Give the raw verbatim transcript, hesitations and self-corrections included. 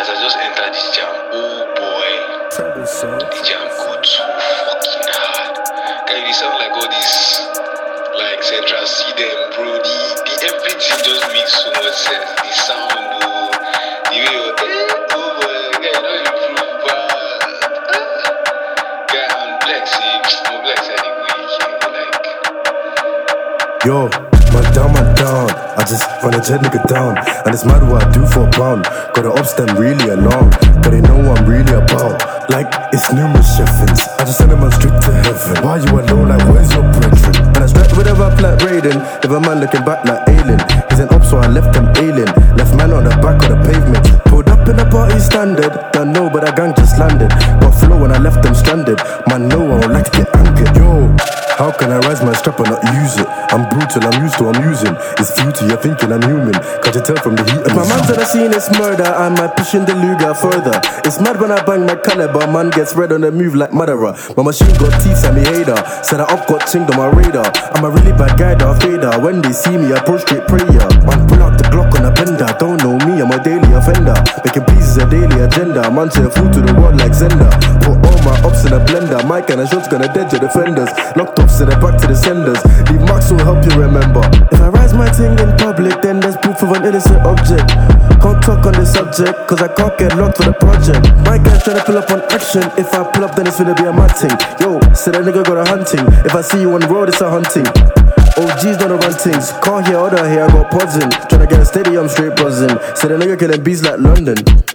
As I just entered this jam, oh boy, the jam go too fucking hard. Guy, they sound like all this, like Central C them, bro. The, the everything just makes so much sense. The sound, oh, the way you're, eh, oh boy, guy, you don't improve, but guy, I'm black, see, I'm black, see, I like, Yo, man down, man down. I just run a jet nigga down. And it's mad what I do for a pound. Got the ops them really alarmed, but they know what I'm really about. Like, it's numerous shiftings. I just send them on straight to heaven. Why you alone, like, where's your brethren? And I strapped with a rap like Raiden. If a man looking back like alien. He's an op, so I left him alien. Left man on the back of the pavement. Pulled up in the party standard. Don't know, but a gang just landed. Got flow when I left them stranded. Man, no, I would like to get anchored. Yo, how can I rise my strap and not use it? I'm brutal, I'm used to, I'm using. It's future, you're thinking I'm human. Can't you tell from the heat of my man's on the scene, it's murder. I might pushing the Luger further. It's mad when I bang my caliber. Man gets red on the move like Madara. My machine got teeth and me hater. Said I up got chinged on my radar. I'm a really bad guy, Darth Vader. When they see me, I approach straight prayer. Man pull out the Glock on a bender. Don't know me, I'm a daily offender. Making peace is a daily agenda. Man say a fool to the world like Zenda. Put all my ups in a blender. My kind of shots gonna dead your defenders. Locked up, send it back to the senders. Leave marks will help you remember. If I rise my thing in public, then there's proof of an innocent object. Can't talk on this subject, cause I can't get locked for the project. My guy's trying to pull up on action. If I pull up, then it's gonna be a mad thing. Yo, said that nigga got a hunting. If I see you on the road, it's a hunting. O G's don't run things. Can't hear other here, I got pods in. Tryna get a stadium straight buzzing. Said that nigga killing beats like London.